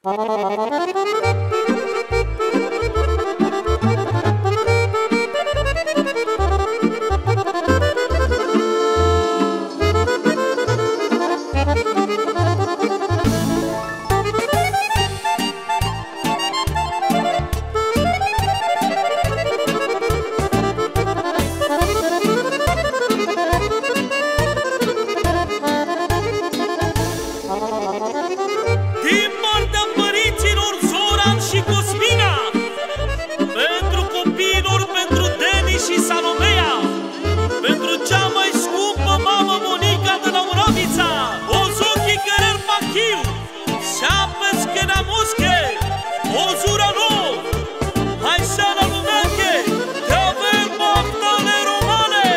Din partea părinților Zoran și Cosmina, pentru copiilor, pentru Deni și Salomea, pentru cea mai scumpă mamă Monica de la Oravița, Ozochi Cărer Machiu, Șapăț Chena Mosche, Ozura Nou, hai seara lumeche, te avem Bogdane Romane.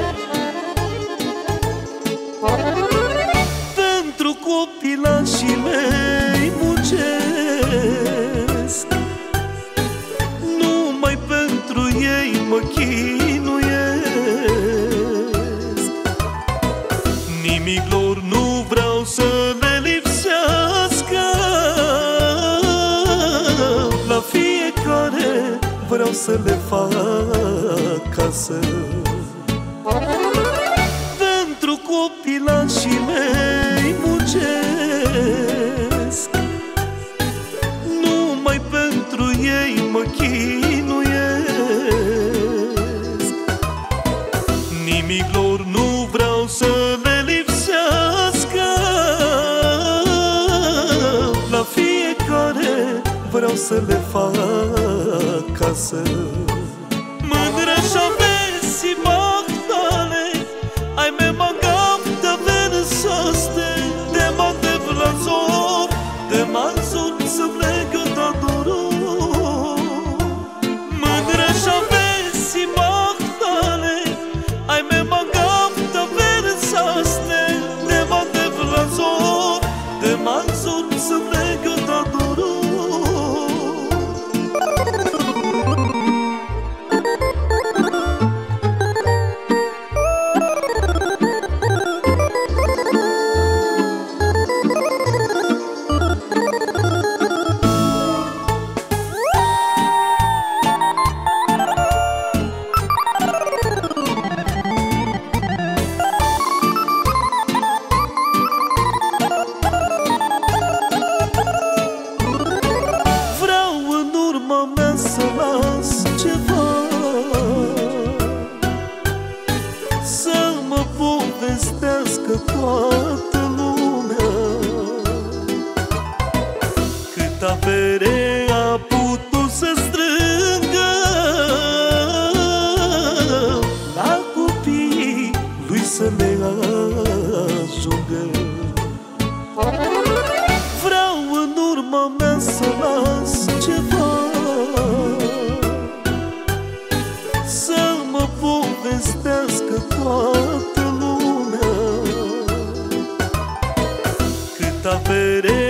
Pentru copilașii mei muncesc, numai pentru ei mă chinuiesc. Nimic lor nu vreau să le lipsească, la fiecare vreau să le fac casă. Pentru copilașii mei muncesc, numai pentru ei mă chinuiesc. Nimic lor nu vreau să le lipsească, la fiecare vreau să le fac casă. Mândră și Magdale, ai me magam de versaste, de mag de blazor, de manzur să plec da doro. Mândră și Magdale, ai me magam de versaste, de mag de blazor, de manzur să plec da doro. Să las ceva, să mă povestească toată lumea, cât avere a putut să strângă, la copiii lui să le ajungă. Vreau în urma mea să las ceva, să mă povestească toată lumea, cât avere